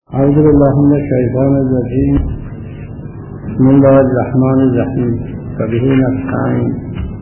اعوذ بالله من الشیطان الرجیم. بسم الله الرحمن الرحیم. و به نستعین.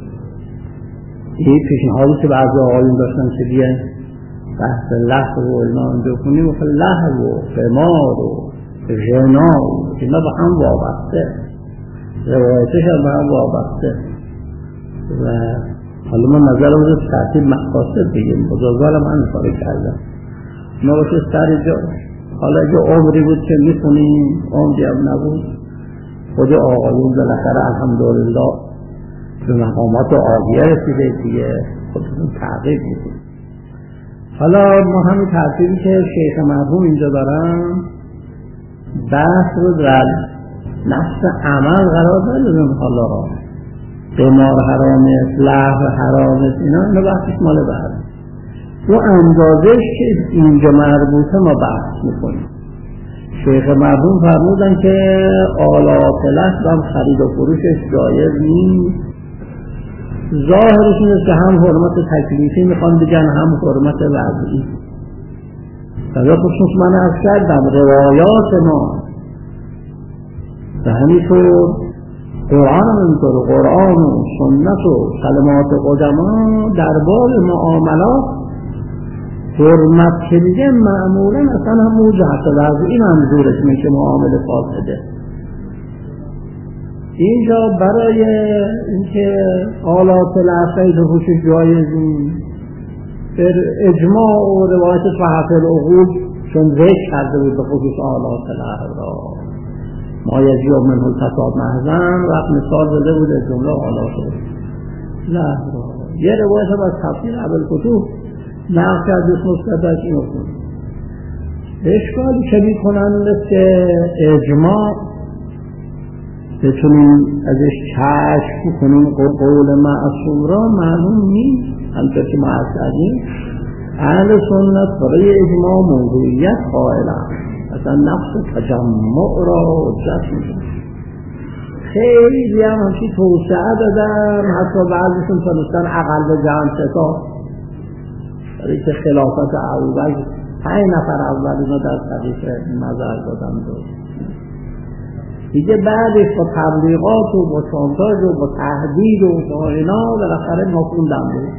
این پیشنهادی که بعضی آقایون داشتن که بیان بحث لهو و اینا اینجا کنیم، مثل لهو و قمار و ژنا اینا با هم وابسته، روایتش هم با هم وابسته و حالا ما نظرم رو ترتیب مقاصد بگیم. بزرگوارم من کاری کردم ما باشه سر جا. حالا اگه عمری بود که میخونیم، عمری هم نبود، خود آقایون بالاخره الحمدلله به مقامات عالیه رسیده دیگه، خودشون تحقیق میکنیم. حالا ما همین ترتیبی که شیخ مرحوم اینجا دارن بحث رو در نفس عمل قرار ندادن. حالا قمار حرامه، لهو حرامه، اینا بحثش مال بعد. تو اندازش که اینجا مربوطه ما بحث میکنیم. شیخ مرحوم فرمودن که آلات لهو هم خرید و فروشش جایز نیست. ظاهرش اینه که هم حرمت تکلیفی میخوان بگن هم حرمت وضعی. در خصوص من از کردم روایات ما و همینطور قرآن هم اینطور، قرآن و سنت و کلمات قدما در باب معاملات حرمت که دیگه معمولا اصلا هم جهت وضعی منظورش میشه معامله فاسده. اینجا برای اینکه آلات لهو و فروشش جایز نیست، در اجماع و روایت صحف العقول چون ذکر کرده بود به خصوص آلات لهو را ما یجیب منه الفساد محضاً، وقت مثال داده بود از جمله آلات لهو را. یه روایت هم از تفسیر ابوالفتوح نقل کرده مستدرک اینو کن. اشکالی که میکنن که اجماع بتونیم ازش کشف کنیم قول معصوم را معلوم نیست. همطور که ما عرض کردیم اهل سنت برای اجماع موضوعیت قائلند، اصلا نفس تجمع را حجت میکنن. خیلی هم همچی توسعه دادن، حتی بعضیشون تونستن اقل جمع ستا برای که خلافت ابوبکر 5 نفر اول اینا در طریق نظر دادن دیگه بعدش با تبلیغات و با شانتاژ و با تهدید و با اینا بالاخره ناخوندن بود.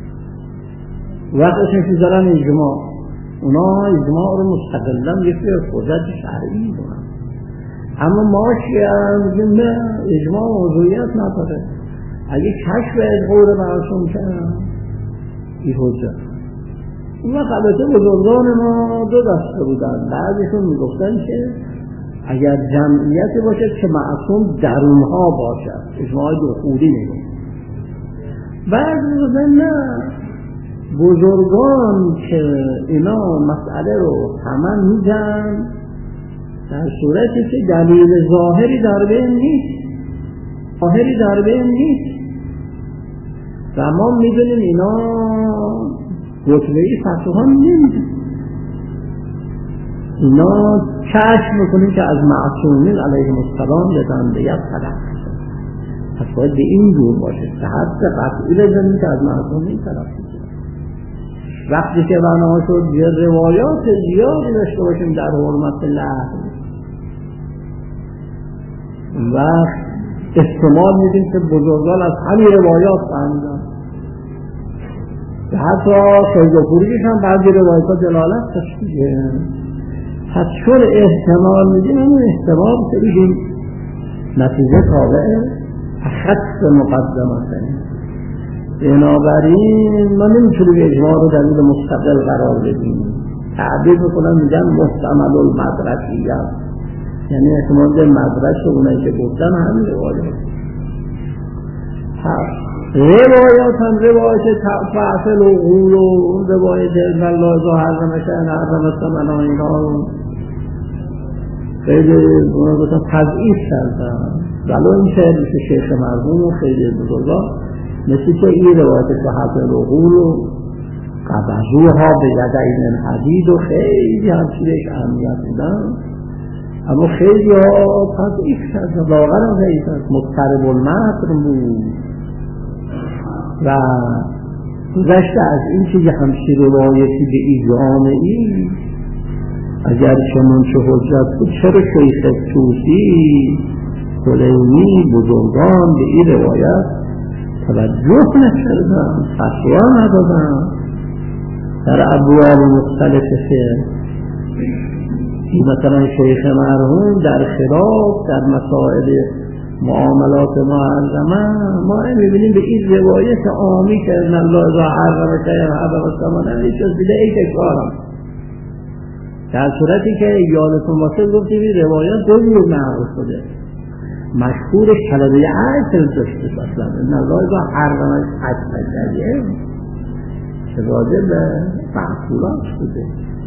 وقتش میذارن اجماع، اونا اجماع رو مستقلا یکی از حجت شرعی میدونن. اما ما شیعه میگیم نه، اجماع موضوعیت نداره. اگه کشف از قول معصوم کردن این حجت. اون وقت البته بزرگان ما دو دسته بودن. بعضیشون میگفتن که اگر جمعیتی باشد که معصوم درونها باشد، اجماع دخولی میگفت. بعضی میگفتن نه، بزرگان که اینا مسئله رو همه میگن در صورتی که دلیل ظاهری در بین نیست، و ما میدونیم اینا رتبه‌ای فتوها نمیده. اینا کشف میکنیم که از معصومین علیهم السلام به بندگیت طلب میشه. پس باید به این جور باشه که حد قطعی بزنیم که از معصومین طلب میشه. وقتی که بنا شد یه روایات زیادی داشته باشیم در حرمت لهو، وقت احتمال میدیم که بزرگان از همین روایات فهمیدن. حتی خرید و فروشش هم بعضی روایت‌ها دلالت داشت دیگه. پس چون احتمال میدیم اون احتمال که بگیم نتیجه تابع اخص مقدمته. بنابراین ما نمیتونیم اجماع رو دلیل مستقل قرار بدیم. تعبیر میکنن میگن محتمل المدرکیت، یعنی احتمال به مدرک اونایی که گفتن همین روایت. روایات هم روایت فاصل و غول و روایت الله ذو حرم شأن حرم الثمن و اینا خیلی گفتن تضعیف کردن. ولو این که شیخ مرحوم و خیلی بزرگان مثل که این روایت فاصل و غول و قبضوها به یدین الحدید و خیلی همچی بهش اهمیت میدن، اما خیلی ها تضعیف کردن. واقعا هم ضعیف است، مضطرب المتن بود و گذشته از این که یه همچی روایتی به این جامعی اگر چنون چه حجت بود چرا شیخ توسی کلینی بزرگان به این روایت توجه نکردن، فتوا ندادن در ابواب مختلف مثلا شیخ مرحوم در خلاف در مسائل معاملات معظمه ما میبینیم به این روایت عامی که ان الله اذا حرم شیئا حرم الثمن هیچ از دیده ای تکرارم، در صورتی که یادتون باشه گفتیم این روایت دو جور نقل شده. مشهور کلمه عجل داشته اصلا ان الله اذا حرم الشیئا که راجع به محصولات شده.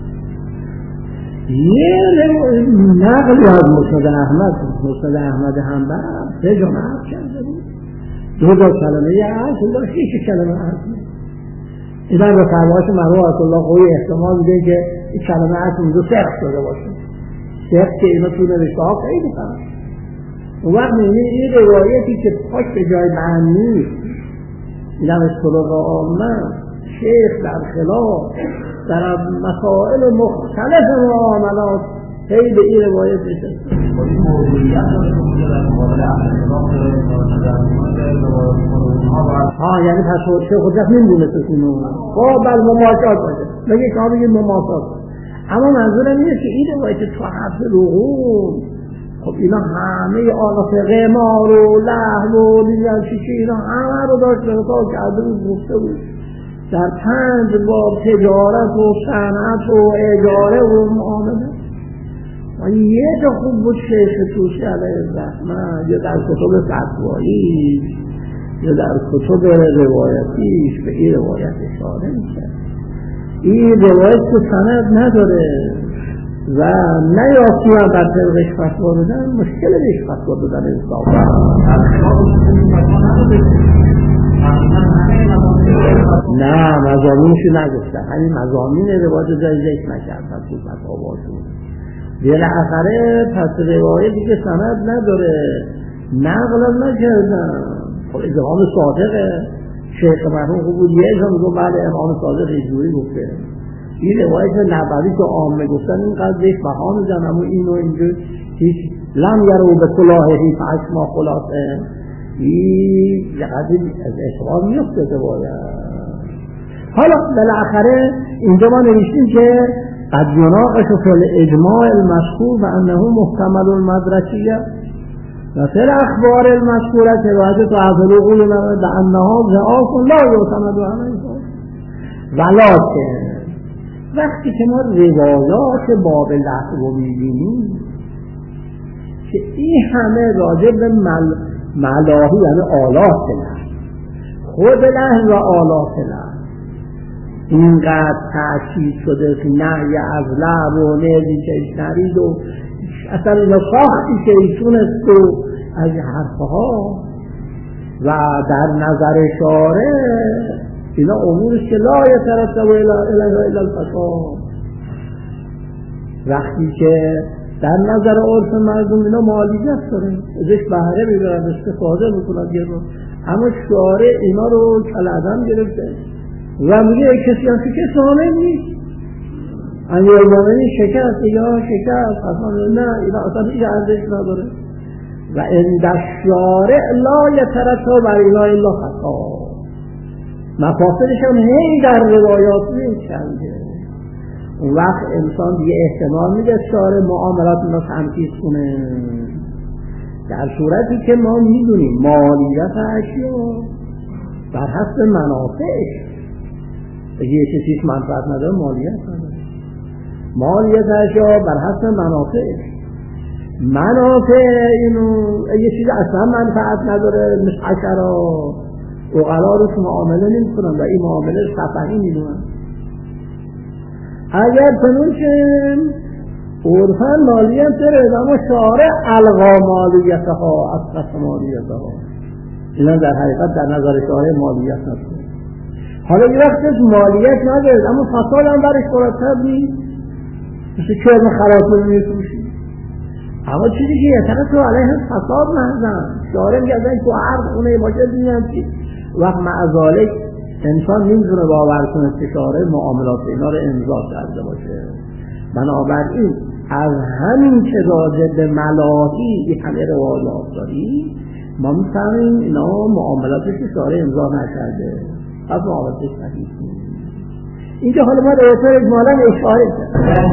یه نقل از مسند احمد حنبل سه جا نقل کرده بود، دو تا کلمه عجل داشت، یک کلمه عجل. این در به فرمایش مرحوم آیت الله خویی احتمال میده که این کلمه عجل اونجا سخت شده باشه، سخت که اینا تو نوشته ها خیلی فرق. اون وقت میبینید این روایتی که پاک به جای معنی این هم اصطلاح عامه شیخ در خلاف در مسائل مختلف معاملات هی به این روایت نشسته. یعنی پس شیخ حجت نمیدونست اینو بل مماسات باشه بگه که بگید مماسات، اما منظورم اینه که این روایت تو حفظ رقوم خب اینا همه آنات قمار و لهو و لیزن چیچه اینا همه رو داشت رسال کرده بود گفته بود در 5 باب تجارت و صنعت و اجاره و معامله. و یه جا خوب بود شیخ توسی علیه الرحمه یا در کتب فتوایی یا در کتب روایتیش به این روایت اشاره میشه. این روایت که سند نداره و نیافتی هم در طبقش فتوا دادن، مشکل بهش فتوا دادن انصافا. نه مضامینشو نگفتن، همین مضامین روایت ذکر نکردن تو فتاواشون. بالاخره پس روایتی که سند نداره نقل نکردن. خب امام صادقه شیخ مرحوم خوب بود، یه جا میگم بعد امام صادق اینجوری گفته. این روایت نبوی که عامه گفتن اینقدر بهش بها میزن، اما اینو اینجور هیچ لم یرو به کلاهی فاشما خلاصه این یقدر از اشغال میفته روایت. حالا بالاخره اینجا ما نوشتیم که قد یناقش فی الاجماع المذکور و انه محتمل المدرکیه و فی الاخبار المذکوره روایت تعفل قول به انها ضعاف لا یعتمد علیها. ولکن وقتی که ما روایات باب لهو میبینیم که این همه راجع به ملاهی یعنی آلات لهو، خود لهو و آلات لهو اینقدر تأکید شده که نهی از لهو و نهی که نرید و اصلا ساختی که ایشونست و از حرفها و در نظر شارع اینا امورش که لا یترتب الا الفساد. وقتی که در نظر عرف مردم اینا مالیت داره، ازش بهره میبرن استفاده میکنن گرون، اما شارع اینا رو کالعدم گرفته و میگه کسی هم شکست حامل نیست، امیرالمومنین شکست یا شکست اصلا نه، اینا اصلا هیچ ارزش نداره و عند الشارع لا یترتب الا الفساد. مفاسدش هم هی در روایات میچنده. اون وقت انسان دیگه احتمال میده شارع معاملات اینا تنفیذ کنه، در صورتی که ما میدونیم مالیت اشیا بر حسب منافعش. یه چیزیش منفعت نداره مالیت نداره، مالیت اشیا بر حسب منافعش. منافع اینو یه چیز اصلا منفعت نداره مثل حشرات اقلا رو که معامله نمی کنن و این معامله سفری می دونن. اگر چنون شد عرفاً مالیت داره اما شارع الغا مالیتها از قسم مالیتها، اینا در حقیقت در نظر شارع مالیت نداره. حالا یه وقتش مالیت نداره اما فساد هم برش مرتب نیست، مثل کرم خراب نمیفروشی، اما چیزی که یترتب علیه فساد نزن شارع میگه تو هر خونه باشه دیدن چی وقت معذالک انسان نمیتونه باور کنه که شارع معاملات اینا رو امضا کرده باشه. بنابراین از همین که راجع به ملاهی همه روایات داریم ما می‌فهمیم اینا معاملاتش ساره امضا نکرده، پس معاملاتش صحیح نیست. اینجا حالا ما روایات اجمالاً اشاره کردیم.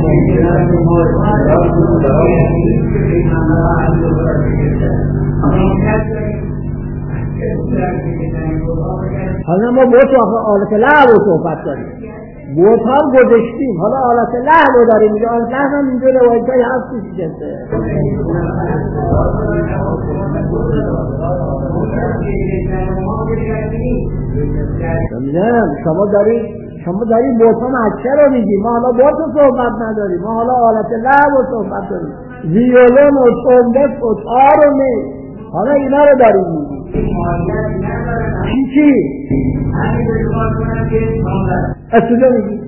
حالا ما با تو آلت لعب رو صحبت داریم، بوت ها گذاشتیم، حالا آلت لعب رو داریم. اینجا آلت لعب هم اینجا روایت های هست کسی جنسه. شما دارید بوت ها مچه رو میگیم، ما حالا بوت رو صحبت نداریم، ما حالا آلت لعب رو صحبت داریم، ویولون و تنبک و تار و نه، حالا اینا رو داریم میگیم. چی؟ اصلا میگی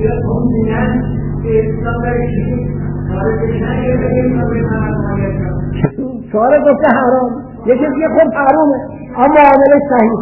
شعاره گفته حرام، یه کسی که خود حرامه اما معامله صحیح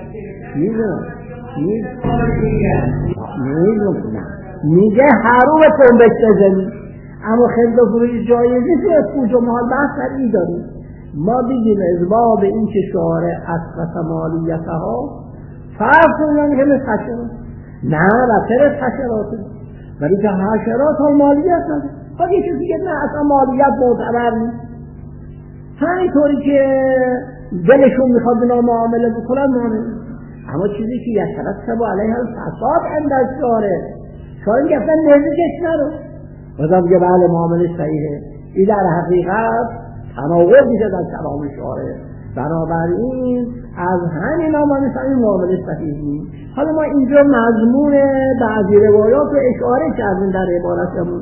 میگه حرام تنبک بزنی، اما خیلی فروش جایزی تو اسکوش و محال بحث سریع داریم. ما بگیم ازباب این که شعاره اسقط مالیتها فرق کنیم که مثل حشرات، نه بطر حشرات، ولی که حشرات ها مالیت نداره. خب یه چیزی که نه اصلا مالیت معتبر نیست، همینطوری که دلشون میخواد بنا معامله بکنن معامله، اما چیزی که یترتب علیها الفساد عند الشارع، شاید که اصلا نزدیکش نرو بازم بگه بله معامله صحیحه، این در حقیقت تناقض میشه در کلام شارع. بنابراین از همین ما میفهمیم معامله صحیح نیست. حالا ما اینجا مضمون بعضی روایات رو اشاره کردیم در عبارتمون.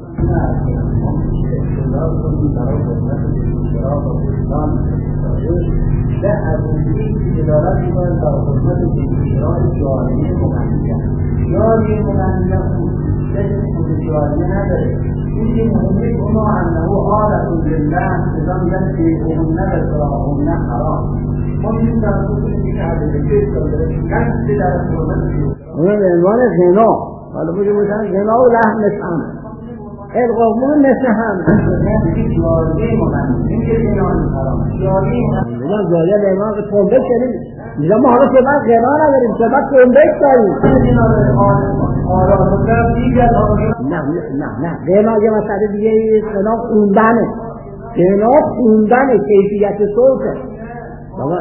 به ارزشی که دارد می‌کنند در خدمت اشتراک جاریه مغنیه. جاریه مغنیه خود جاریه نداره. این مهمه اونو انه عادت لله نظام جنسی اون نبسراهون حرام. ما این در خودشی که عدده کش داره کنسی در خدمت اون به عنوان غنا، حالا بگیم مثلا غنا و لحن مثل القومون مثل هم جاریه مغنیه این که غنا حرام جاریه مغنیه جاریه لحن تنبک شدید میگم ما حالا صحبت غنا نداریم، صحبت تنبک داریم. نه غنا یه مسئله دیگه، غنا خوندنه، غنا خوندنه، کیفیت صوته. بابا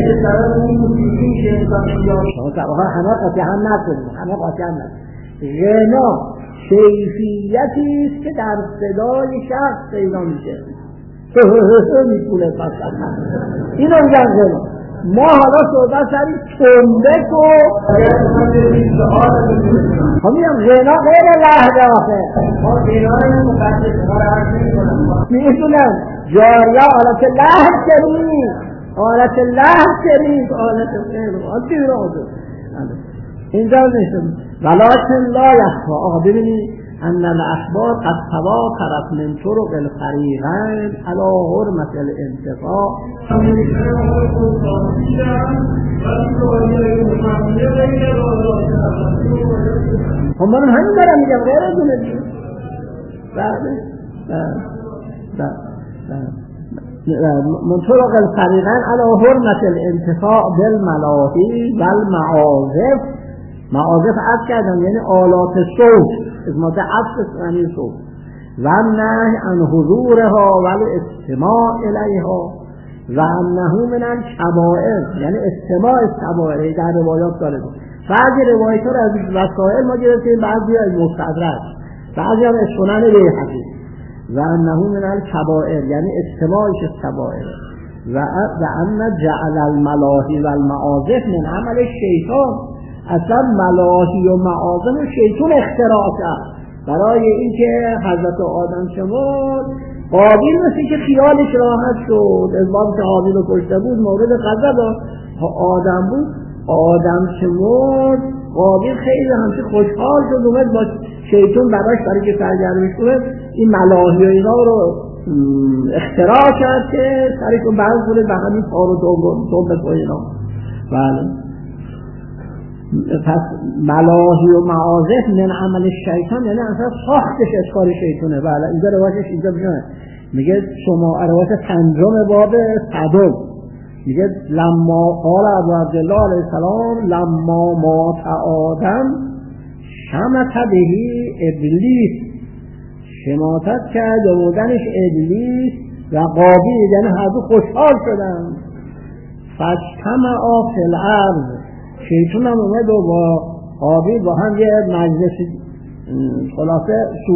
همه قاطع هم نکنیم، همه قاطع هم نکنیم. غنا کیفیتی است که در صدای شخص پیدا میشه، میتونه فقط اینو میگن غنا. ما حالا صحبت کردیم تنبک و همین غنا غیر لحظه آخه ما غنای مقدس میتونم جاریه آلت لحظ کنیم، آلت لحظ کنیم، آلت غیر آلت اینجا نشون ولکن لا یخفا. آقا ببینید ان الاخبار قد تواترت من طرق الفریقین علی حرمت الانتفاع. هم من همین دارم میگم غیر از اونه دیگه. من طرق الفریقین علی حرمت الانتفاع بالملاهی والمعازف. معازف عرض کردم یعنی آلات صوت، اسمات عصف یعنی صوت، و نهی عن حضورها ولی استماع الیها و انه من الکبائر، یعنی استماع الکبائر در روایات داره. بعضی روایات رو از وسائل ما گرفتیم، بعضی از مستدرک، بعضی از سنن بیهقی. و انه من الکبائر یعنی استماعش الکبائر و ان جعل الملاهی والمعازف من عمل الشیطان. اصلا ملاهی و معازم و شیطان اختراع کرد برای اینکه حضرت آدم شمرد. قابیل مثل که خیالش راحت شد از باب که حابیل رو کشته بود، مورد غضب آدم بود، آدم شمرد، قابیل خیلی همچه خوشحال شد اومد با شیطان براش برای که سرگرمش کنه این ملاهی و اینا رو اختراع کرد که سرشون برد کنه به همین پار و دوم بکنه اینا. بله پس ملاهی و معازف من عمل شیطان، یعنی اصلا ساختش از کار شیطانه. بله اینجا روایتش اینجا میگه شما روایت 5 باب 100 میگه لما قال ابو عبدالله علیه السلام لما مات آدم شمت بهی ابلیس، شماتت کرد بودنش ابلیس و قابیل، یعنی هر دو خوشحال شدن. فاجتمعا فی الارض، شیطان هم اومد و با قابیل با هم یه مجلس خلاصه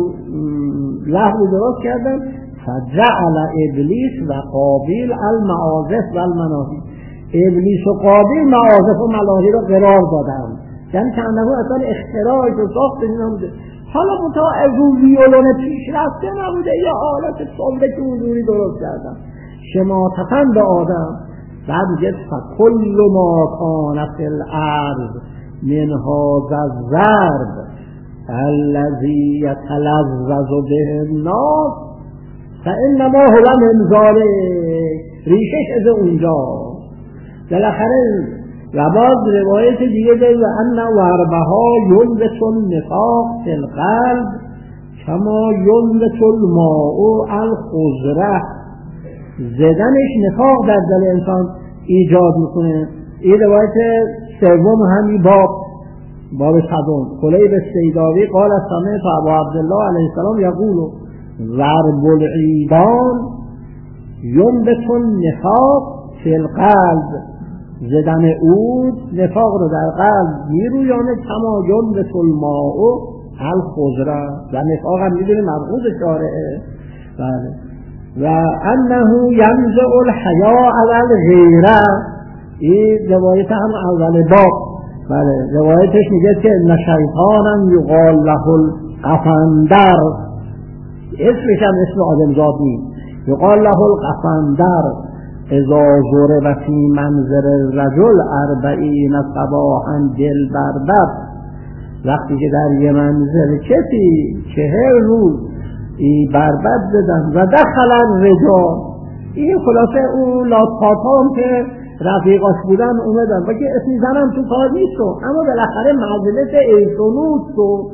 لحظی درست کردن. فجعل ابلیس و قابیل المعازف و المناهی، ابلیس و قابیل معازف و ملاهی رو قرار دادن، یعنی که انه اصلا اختراعش و ساختش نبوده. حالا منتها از اون ویولون پیش رفته نبوده، یا حالت صلبه که حضوری درست کردن شماتتن به آدم. بعد میگه فکل ما کان فی الارض من هذا الضرب الذی یتلذذ به الناس فانما هو من ذلک، ریشش از اونجا. بالاخره و باز روایت دیگه داریم و ان وربها یلبس النفاق فی القلب کما یلبس الماء الخضره، زدنش نفاق در دل انسان ایجاد میکنه. این روایت 3 همین باب 100. کلیب السیداوی قال سمعت ابو عبدالله علیه السلام یقول ضرب العیدان ینبت النفاق فی القلب، زدن عود نفاق رو در قلب میرویانه کما ینبت الماء الخضره، و نفاق هم میدونه مبغوض شارعه. بله. و انه ینزع الحیاء والغیره، این روایت هم اول باب. بله روایتش میگه که ان شیطانا یقال له القفندر، اسمش هم اسم آدمزاد نیست، یقال له القفندر اذا ضرب فی منظر الرجل 40 صباحا دل بربر، وقتی که در یه منظر کسی 40 روز بربد زدن و دخلن رجال، این خلاصه اون لاتفاتان که رفیقاش بودن اومدن و که اسمی زنم تو کار نیست، اما بالاخره مجلس ایسونوت و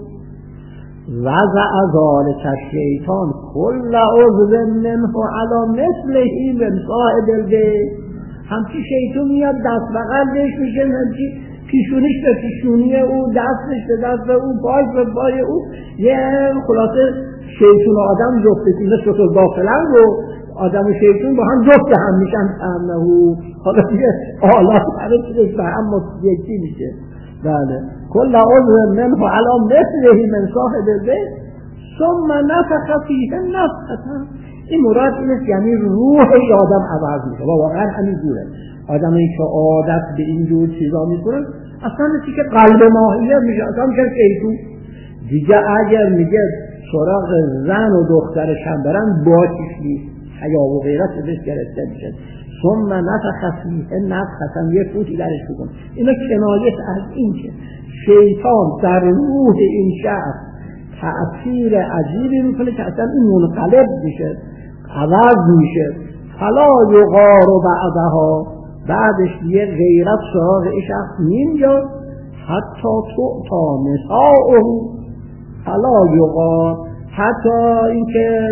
وضع ذالک الشیطان کل عضو منه علی مثله من صاحب البیت، همچی شیطان میاد دست بغلش میشه، همچی پیشونیش به پیشونی او، دستش به دست او، پای به پای او، یه خلاصه شیطان و آدم جفتی مثل تو داخلن و آدم و شیطان با هم جفت هم میشن تمنهو، حالا یه آلات برای به هم یکی میشه. بله کل عضو منه علی مثله من صاحب البیت ثم نفخ فیه نفخة، این مراد اینه یعنی روح آدم عوض میشه. و واقعا همین جوره، آدمی که عادت به این جور چیزا میکنن اصلا مثل که قلب ماهیه میشه، اصلا میشه شیطان دیگه. اگر میگه سراغ زن و دخترش هم برن باکش نیست، حیا و غیرت بهش گرفته میشه. ثم نفخ فیه نفخة، یه فوتی درش بکن. اینا کنایه از این که شیطان در روح این شخص تأثیر عجیبی میکنه که اصلا این منقلب میشه، عوض میشه. فلا یغار بعدها، بعدش یه غیرت سراغ این شخص نمیاد. حتی تعطا نساؤه، فلا یغار، حتی اینکه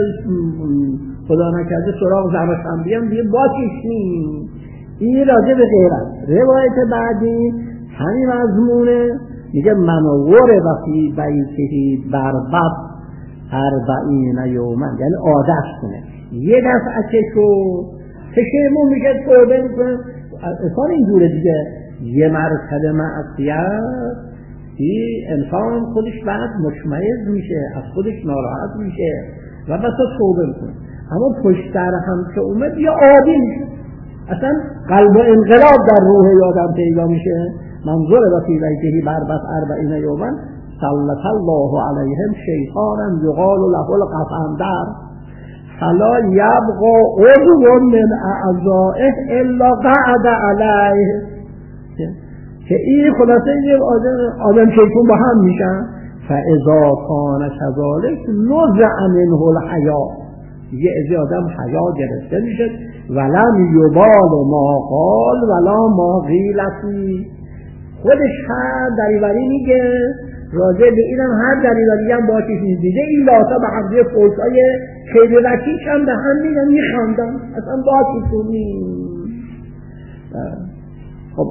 خدا نکرده سراغ زنش هم بیان دیگه باکش نیم. این راجع به غیرت. روایت بعدی همین مضمونه، میگه من غرب فی بیته بربط 40 یوما، یعنی عادت کنه یه دفعه چشمون میشه توبه میکنه. انسان اینجوره دیگه، یه مرتبه معصیت انسان خودش بعد مشمئز میشه، از خودش ناراحت میشه و بس توبه میکنه. اما پشت سر هم که اومد یه عادی میشه، اصلا قلب و انقلاب در روح آدم پیدا میشه. منظور و فی بیته بربط 40 یوما سلط الله علیهم شیطانا یقال له القفندر فلا یبقى عضو من اعضائه الا قعد علیه، که این خلاصه این آدم شیطان با هم میشن. فاذا کان کذالک نزع منه الحیا، دیگه از آدم حیا گرفته میشه. ولم یبال ما قال ولا ما قیل فیه، خودش هر دریوری میگه، راجع به اینم هر دریوری هم با چیز دیگه. این لاتا به همزه فوشای خیلی رکیش هم به هم میگن میخواندن اصلا با چیزونی. خب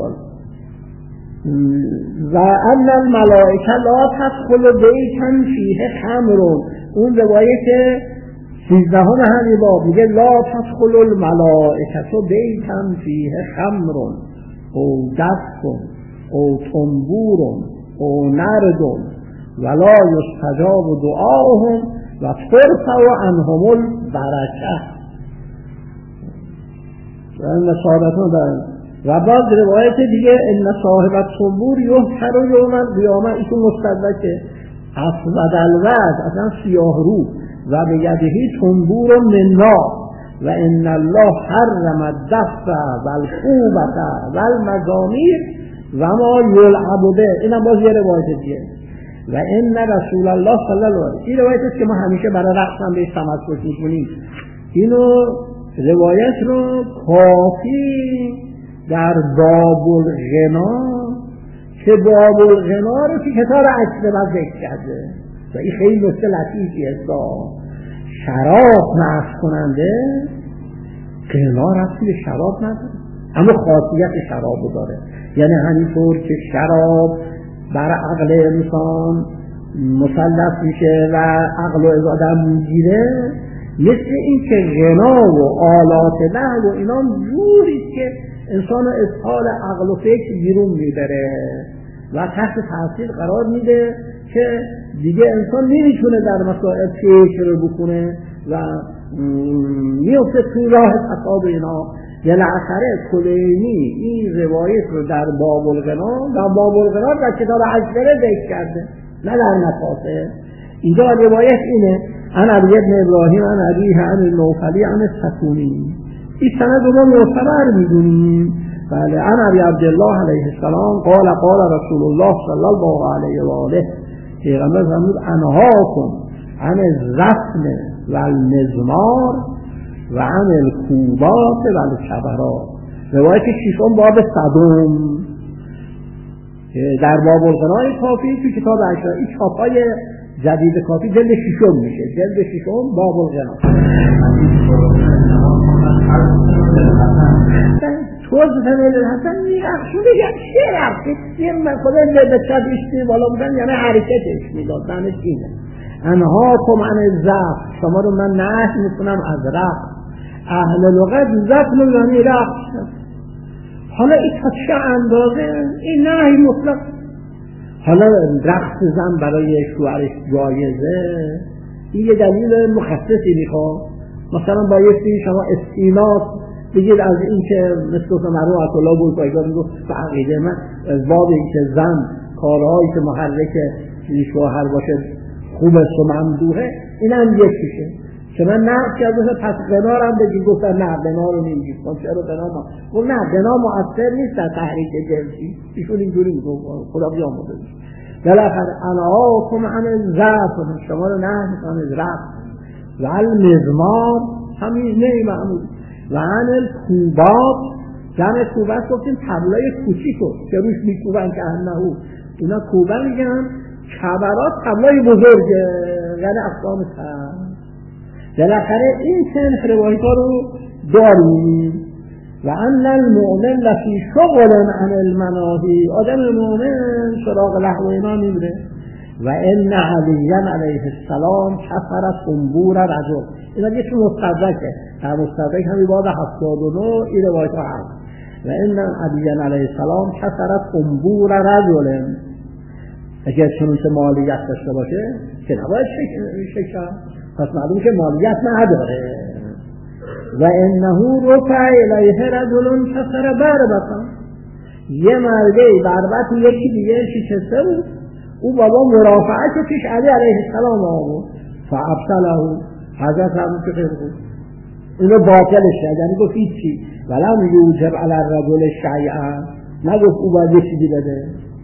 و ان الملائکه لا تدخل بیتا فیه خمر، اون روایت 13 همین باب میگه لا تدخل الملائکه بیتا فیه خمر او دف او تنبور او نرد ولا یستجاب دعاهم و ترفع عنهم البرکه. این صحابتون دارن. و بعد روایت دیگه ان صاحب التنبور یحشر یوم القیامه، ایشون مستدرکه اسود الوجه، اصلا سیاه رو، و به یدهی تنبور من نار و ان الله حرم الدف و الخوبه و المزامیر و ما یلعب به. اینم باز یه روایت دیگه. و ان رسول الله صلی الله علیه و این روایت است که ما همیشه برای رقص هم بهش تمسک می‌کنیم. اینو روایت رو کافی در باب الغنا که باب الغنا رو که کتاب اکبر ذکر کرده و این خیلی نکته لطیفی است. شراب مست کننده غنا رفتی به شراب نداره، اما خاصیت شراب داره. یعنی همینطور که شراب بر عقل انسان مسلط میشه و عقل و آدم میگیره، مثل این که غنا و آلات لهو و اینا جوریست که انسان اظهار عقل و فکر بیرون میبره و تحت تاثیر قرار میده که دیگه انسان نمیتونه در مسائل فکر بکنه و میفته تو راه فساد اینا. بالاخره کلینی این روایت رو در باب الغنا در کتاب اکبر ذکر کرده، نه در مفاسد. اینجا روایت اینه عن علی بن ابراهیم عن ابیه عن النوفلی عن السکونی. این سند رو ما معتبر میدونیم. بله. عن ابی عبدالله علیه السلام قال رسول الله صلی الله علیه و آله، پیغمبر فرمود انهاکم عن الزفن و المزمار و عن الکوبات و الکبرات. روایت ششم باب صدم در باب الغنای کافی تو کتاب اشعاری چاپای جدید کافی جلد ششم میشه، جلد ششم باب الغنا. توضیح تنیل الحسن میرخشون بگم چه رفتی یه خدا به چپشتی بالا بودن یعنی حرکتش میداد دانش اینه. انهاکم عن الزفن، شما رو من نهی میکنم از رقص. اهل لغت زفن یعنی رقص. حالا این تا چه اندازه این نهی مطلق. حالا رقص زن برای شوهرش جایزه، این یه دلیل مخصصی میخواد. مثلا بایستی شما استیناس بگید از این که مثل مرحوم عطالله بود پایگاه میگفت به عقیده من باب این که زن کارهایی که محرک شوهر باشه خوب است و ممدوحه، این هم یکیشه که من نقد کرده پس غنا رو هم بگید. گفتن نه غنا رو نمیگید. چرا غنا ما گفت نه غنا مؤثر نیست در تحریک جنسی. ایشون اینجوری میگفت خدا بیامرزه. بالاخره انهاکم عن الزفن، شما رو نهی میکنم از رقص. و المزمار همین نهی معمول. و عن الکوبات، جمع کوبت گفتیم طبلای کوچیکو که روش میکوبن که انهو اینا کوبه میگن. کبرات طبلای بزرگه یعنی اقسام تن. بالاخره این سنف روایت ها رو داریم. و ان المؤمن لفی شغل عن المناهی، آدم مؤمن سراغ لهو اینا نمیره. و ان علی علیه السلام کفر تنبور رجل، اینا یه چون مستدرکه، در مستدرک همین باب 79 این روایت ها هست. و ان علی علیه السلام کفر تنبور رجل، اگر چنون که مالیت داشته باشه که نباید شکر، پس معلوم که مالیت نداره. و انه رفع الیه رجل کسر بربطا، یه مرده بربط یکی دیگه شکسته بود، او بابا مرافعه که پیش علی علیه السلام آمود فابطله، حضرت هم که خیلی بود اینو باطلش کرد، یعنی گفت هیچی. ولم یوجب علی الرجل شیئا، نگفت او باید یه چیزی بده.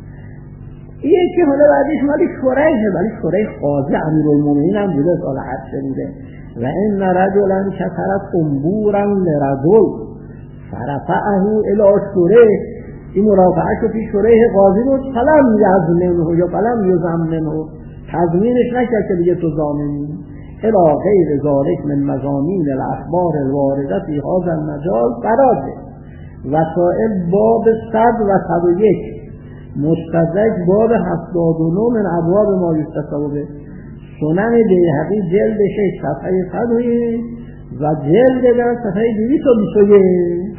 یکی حالا بعدش مالی شریحه، ولی شریح قاضی امیرالمومنین هم بوده، سال حد شنیده. و این رجلا کسر تنبورا لرجل فرفعه الی شریح، این مرافعه که فی شریح قاضی بود فلم یزمنه یا فلم یزمنه، تضمینش نکرد که دیگه تو ضامنی. الی غیر ذالک من مضامین الاخبار الوارده فی هذا المجال فراده. وسائل باب 100 و 101، مستدرک باب 79 من ابواب ما یستثاب به. سنن بیهقی جلد 6 صفحه 101 و جلد در صفحه 221.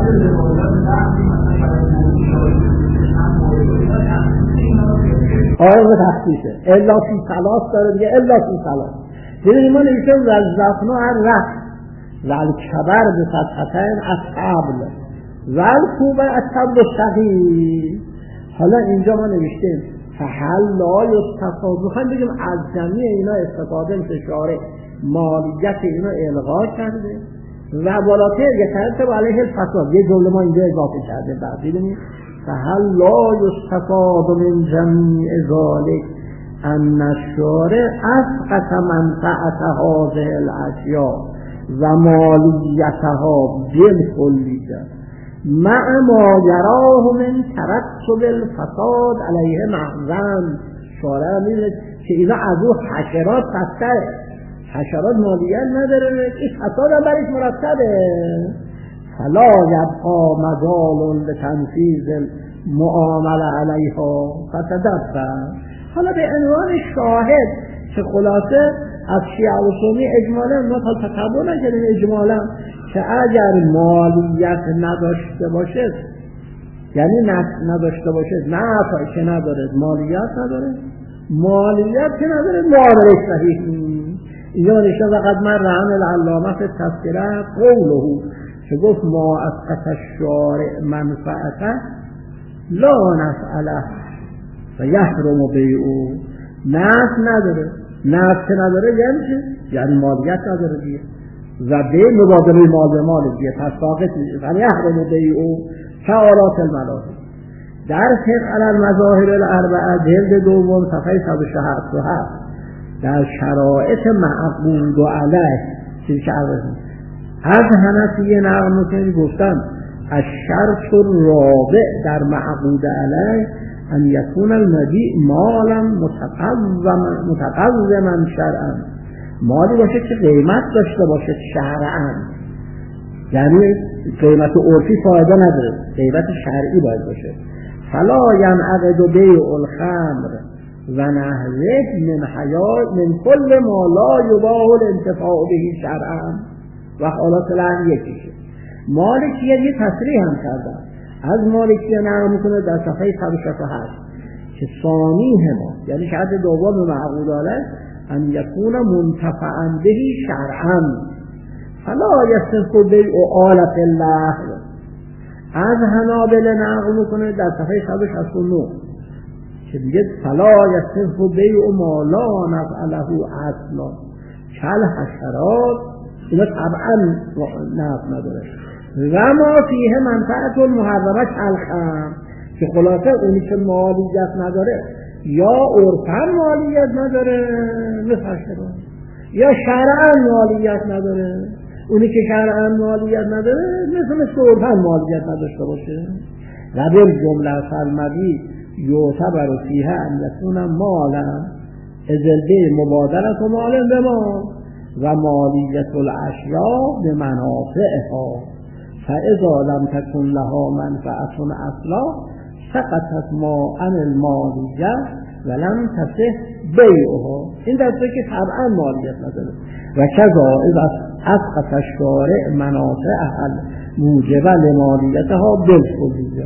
آیه تخصیصه الا فی ثلاث داره دیگه، الا فی ثلاث. ببینیم ما نوشتیم وزدفنا الرخ و الکبر به فتحتین اصحابل و الکوبه اصحاب صغیر. حالا اینجا ما نوشتیم فحل لا یستفاد، میخوایم بگیم از جمعی اینا استفاده میشه، شارع مالیت اینا الغا کرده و بالاتر یترتب علیه الفساد. یه جمله ما اینجا اضافه کرده بعد ببینیم فهل لا یستفاد من جمیع ذالک ان الشارع اسقط منفعت هذه الاشیاء و مالیتها بالکلیه مع ما یراه من ترتب الفساد علیه محضن. شارع میگه که اینا از او حشرات پستره، حشرات مالیت نداره، این فساد هم برش مرتبه. فلا یبقا مجال لتنفیذ المعامله علیها فتدبر. حالا به عنوان شاهد که خلاصه از شیعه و سنی اجمالا ما تا تکبر نکردیم اجمالا که اگر مالیت نداشته باشد، یعنی نداشته باشد، نفع که نداره مالیت نداره، مالیت که نداره معامله صحیح نیست. اینجا نشه وقت من رحم العلامه تذکره قوله که گفت ما اسقط الشارع منفعته لا نفعله و یحرم بیعه. نفع نداره، نفع که نداره یعنی چه؟ یعنی مالیت نداره دیگه و به مبادله مال به مال دیگه پس ساقط میشه. و یحرم بیعه تعالات الملاحظ در فقه علی المذاهب الاربعه جلد دوم صفحه 167 در شرایط معقود علیه چیزی که از حنفیه نقل میکنیم گفتن الشرط الرابع در معقود علیه ان یکون المبیع مالا متقوما شرعا، مالی باشه که قیمت داشته باشه شرعا، یعنی قیمت عرفی فایده نداره، قیمت شرعی باید باشه. فلا ینعقد بیع الخمر و نحوه من کل ما لا یباح الانتفاع به شرعا و حالات لغو یکیشه. مالکیه یه تصریح هم کردن از مالکیه نقل میکنه در صفحه 168 که ثانیه ما یعنی شرط دوم معقود علیه ان یکون منتفعا به شرعا فلا یصح بیع آلة اللهو. از حنابلة نقل میکنه در صفحه 169 که دیگه فلا یصح بیع ما لا نفع له اصلا کل حشرات، اینا طبعا نفع نداره. و ما فیه منفعت المحرمه کالخمر که خلاصه اونی که مالیت نداره یا عرفا مالیت نداره مثل حشرات، یا شرعا مالیت نداره. اونی که شرعا مالیت نداره مثل عرفا مالیت نداشته باشه. و به جمله فالمبیع یعتبر فیه ان یکون مالا ازلده مبادلت و مالا به ما و مالیت الاشیاء به منافعها فاذا لم تكن لها منفعت اصلا سقطت ما عن المالیه ولم تصح بیعها. این در صورتی که طبعا مالیت نداره. و کذا اذا اسقط الشارع منافعها موجبه لمالیتها بالکلیه.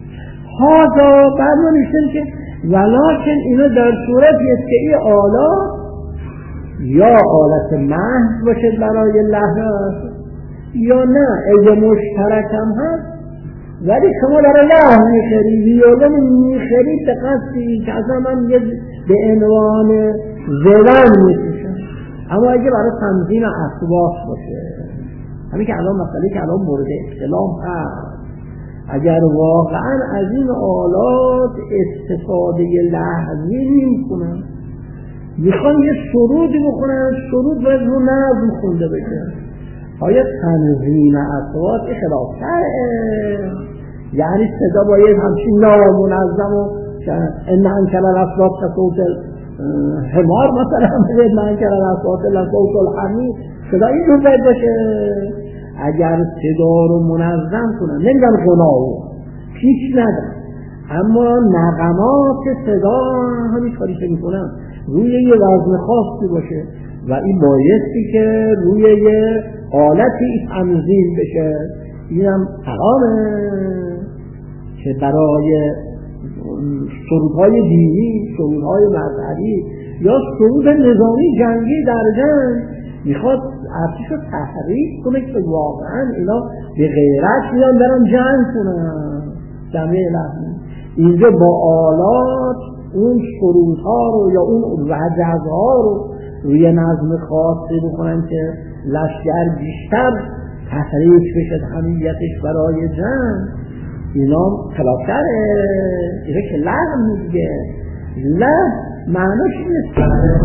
هذا بعد ما نشتیم که ولکن اینا در صورتی است که این آلات یا آلت محض باشه برای لحظه یا نه اگه مشترک هم هست ولی شما برای لحظه میخری یا میخری به قصدی که اصلا من به عنوان زلن میکشم، اما اگه برای تنظیم اسباب باشه، همین که الان مسئله که الان مورد اختلاف هست، اگر واقعا از این آلات استفاده لحظی میکنن میخوان یه سرودی بکنن، سرود باید رو نظم خونده بشه. آیا تنظیم اسباب اخلاف شرعه یعنی صدا باید همچین نامنظم و ان انکر الاصوات صوت حمار مثلا ان انکر الاصوات لصوت الحمیر، صدا اینجور باید باشه. اگر صدا رو منظم کنن، نمیدن غناو پیچ ندن، اما نغمات صدا همین کاری که میکنن روی یه وزن خاصی باشه و این بایستی که روی یه آلتی تنظیم بشه. اینم حرامه که برای سرودهای دینی، سرودهای مذهبی یا سرود نظامی جنگی در جنگ میخواد ارتش رو تحریک کنه که واقعا اینا به غیرت میان برن جنگ کنن. جمعه لحظه اینجا با آلات اون سرودها رو یا اون وجزها رو روی نظم خاصی بکنن که لشکر بیشتر تحریک بشه حمیتش برای جنگ. اینا خلافتره، اینا که لحن میگه. لحن معناش نیست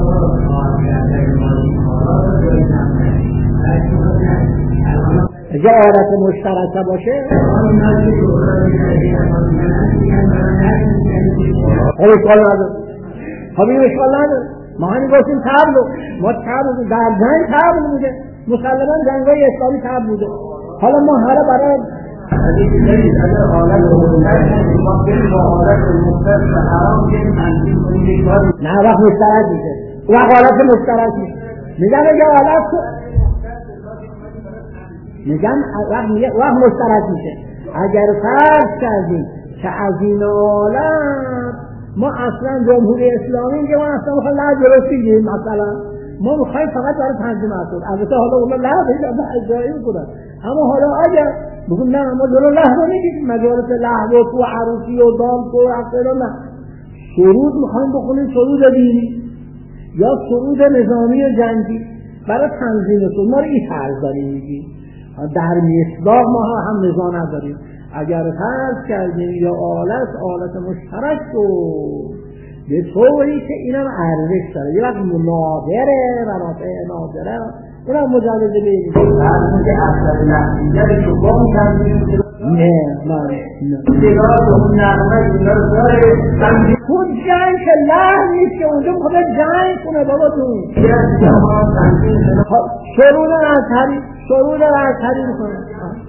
اگه آلت مشترکه باشه خب اشکال نداره، خب این اشکال نداره. ما همین گفتیم تبلو، ما تبلو در جنگ تبلو بوده، مسلما جنگای اسلامی تبلو بوده. حالا ما حالا برای نه وقت مشترک میشه، وقت آلت مشترک میشه. میگن اگه آلت میگن وقت مشترک میشه. اگر فرض کردیم که از این آلت ما اصلا جمهوری اسلامی میگه ما اصلا میخوایم لحظه درست بگیریم، مثلا ما میخوایم فقط برای تنظیم اسود، البته حالا اونا لحظه هم اجرایی میکنن، اما حالا اگر بگیم نه ما جلو لحظه نگیریم، مجالس لحظه و عروسی و دام و اصلا نه، سرود میخوایم بخونیم، سرود دینی یا سرود نظامی و جنگی برای تنظیم اسود، ما رو این فرض داریم میگیم. در مصداق ما هم نظام نداریم. اگر فرض کردیم یا آلت مشترک رو به طوری که اینم ارزش داره، یه وقت نادره، منافع نادره، اونم مجوز بگیم فرض که اثر نتیجه رو با میکنیم. نه دیگاه اون نغمه اینا رو داره خود جنگ که لحن نیست که اونجا خود جنگ کنه بابا جون. سرود ازهری میکنه.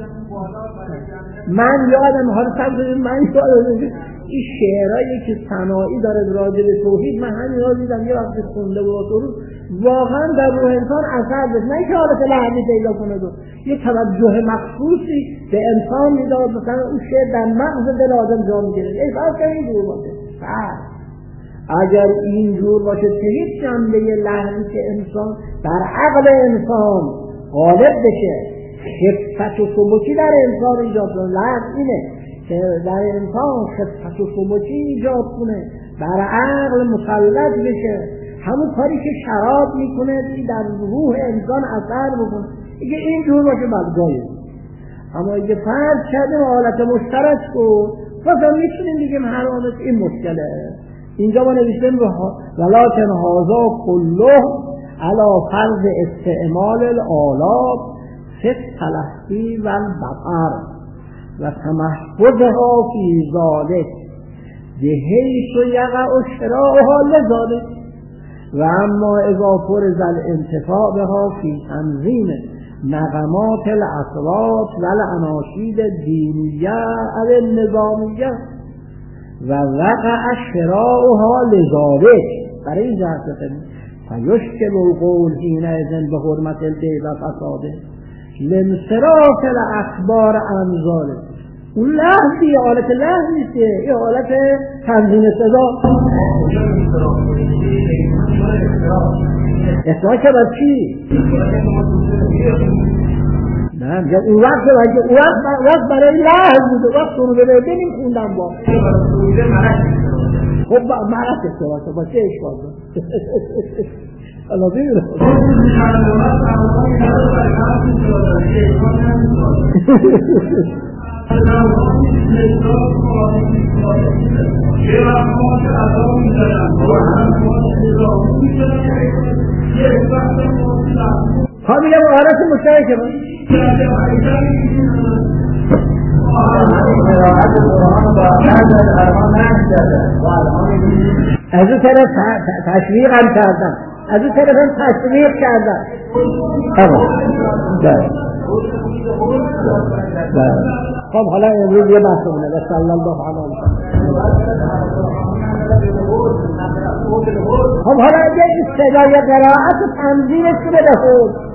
من یادم حالا من یادم این شعرهایی که ثنایی داره راجع به توحید، من همین را دیدم یه وقتی خونده بود سرود واقعا در روح انسان اثر داشت، نه که حالت لحنی پیدا کنه دو یه توجه مخصوصی به انسان میداد، مثلا اون شعر در مغز دل آدم جا میگیره. احساس کنید اینجور باشه. اگر اینجور باشه که هیچ جنبه لحنی که انسان در عقل انسان غالب بشه، خفت و ثبوتی در انسان ایجاد کنه. لحن اینه که در انسان خفت و ثبوتی ایجاد کنه، در عقل مسلط بشه، همون کاری که شراب میکنه که در روح انسان اثر بکنه. اگه اینجور باشه بدگاهی. اما اگه فرض کردیم حالت مشترک رو بازم میتونیم بگیم حرامت، این مشکله. اینجا ما نوشتیم ولکن هذا کله علی فرض استعمال الآلات فی التلحی و البقر و تمحفظها فی ذلک بحیث یقع شراؤها لذلک و اما اذا فرض الانتفاع بها فی تنظیم نغمات الاصوات و الاناشید الدینیه او النظامیه و وقع شراؤها لذلک برای این جهت فیشکل القول حینئذ به حرمت البیع و فساده لانصراف الاخبار عن ذلک. اون لحظه یه حالت لحظه نیسته، یه حالت تنظیم صدا. اصلاح که باید چی؟ نه اون وقت برای لحظه بوده، وقت سرود بیده نمیخوندم با خب مرد اصلاح با چه اشکال دار الله بیره میگم حالت مشترکه از اون طرف تشویق هم کردن، از اون طرف هم تشویق کردن. خب حالا امروز یه بحث بونه و صلی الله علیه و خب حالا یه صدای قرائت تنظیمش که بده خود